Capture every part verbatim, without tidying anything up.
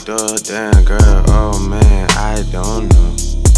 rocked up, damn girl, oh man, I don't know.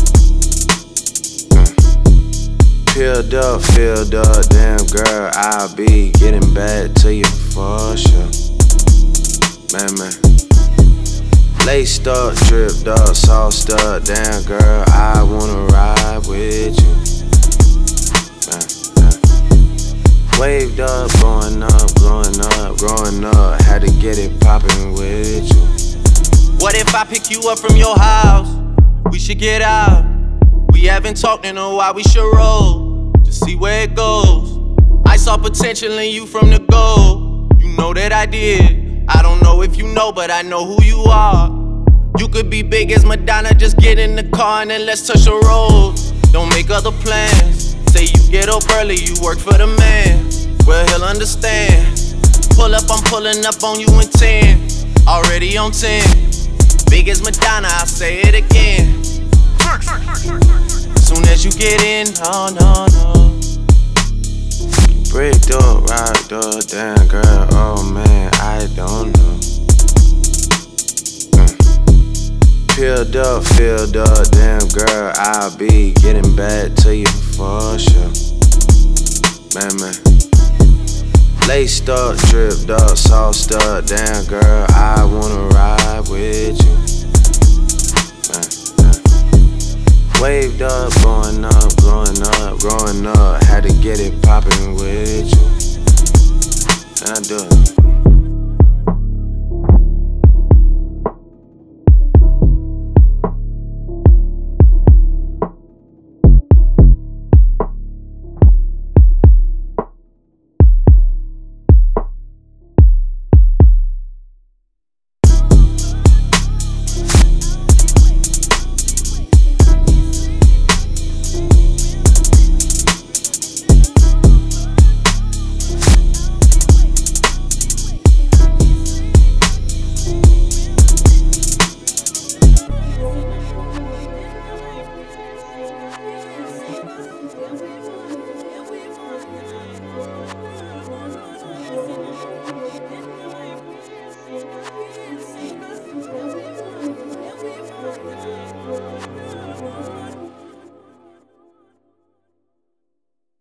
Mm. Peeled up, filled up, damn girl, I'll be getting back to you for sure. Man, man. Laced up, dripped up, sauced up, damn girl, I wanna ride with you. Man, man. Waved up, blowing up, blowing up, growing up, had to get it poppin' with you. What if I pick you up from your house? We should get out. We haven't talked in a while, we should roll. Just see where it goes. I saw potential in you from the go. You know that I did. I don't know if you know, but I know who you are. You could be big as Madonna, just get in the car and then let's touch the road. Don't make other plans. Say you get up early, you work for the man. Well, he'll understand. Pull up, I'm pulling up on you in ten. Already on ten. Big as Madonna, I'll say it again. Soon as you get in, oh no, no. Bricked up, rocked up, damn girl, oh man, I don't know. Mm. Peeled up, filled up, damn girl, I'll be getting back to you for sure. Man, man. Laced up, dripped up, sauced up, damn girl, I wanna ride with you. Man, man. Waved up, blowing up, blowing up, growing up, had to get it poppin' with you. And I do it.